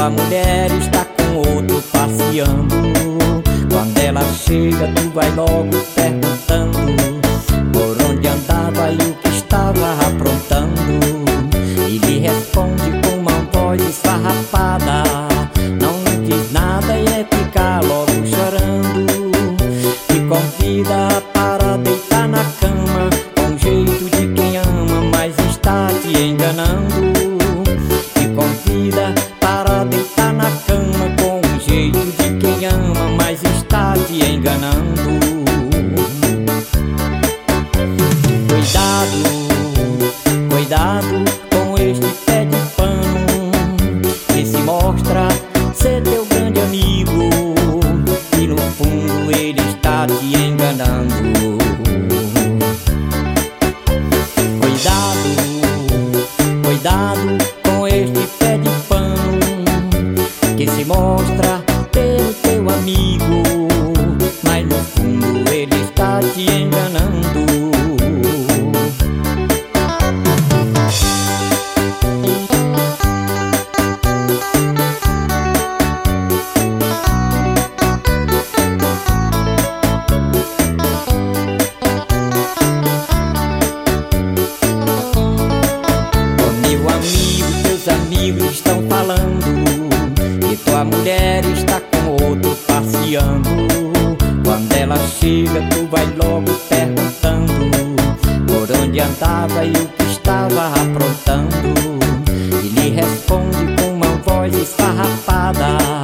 tua mulher está com outro passeando. Quando ela chega, tu vai logo perguntando por onde andava e o que estava aprontando. E lhe responde com uma voz esfarrapada, não diz nada e é ficar logo chorando. Te convida para deitar na cama com jeito de quem ama, mas está te enganando. Te convida para deitar na cama com jeito de quem ama, mas está te enganando. Cuidado, cuidado com este pé de pano que se mostra ser teu grande amigo e no fundo ele está te enganando. Cuidado, cuidado com este pé de pano que se mostra ser teu amigo, mas no fundo ele está te enganando. Amigos estão falando que tua mulher está com outro passeando. Quando ela chega, tu vai logo perguntando por onde andava e o que estava aprontando. E lhe responde com uma voz esfarrapada,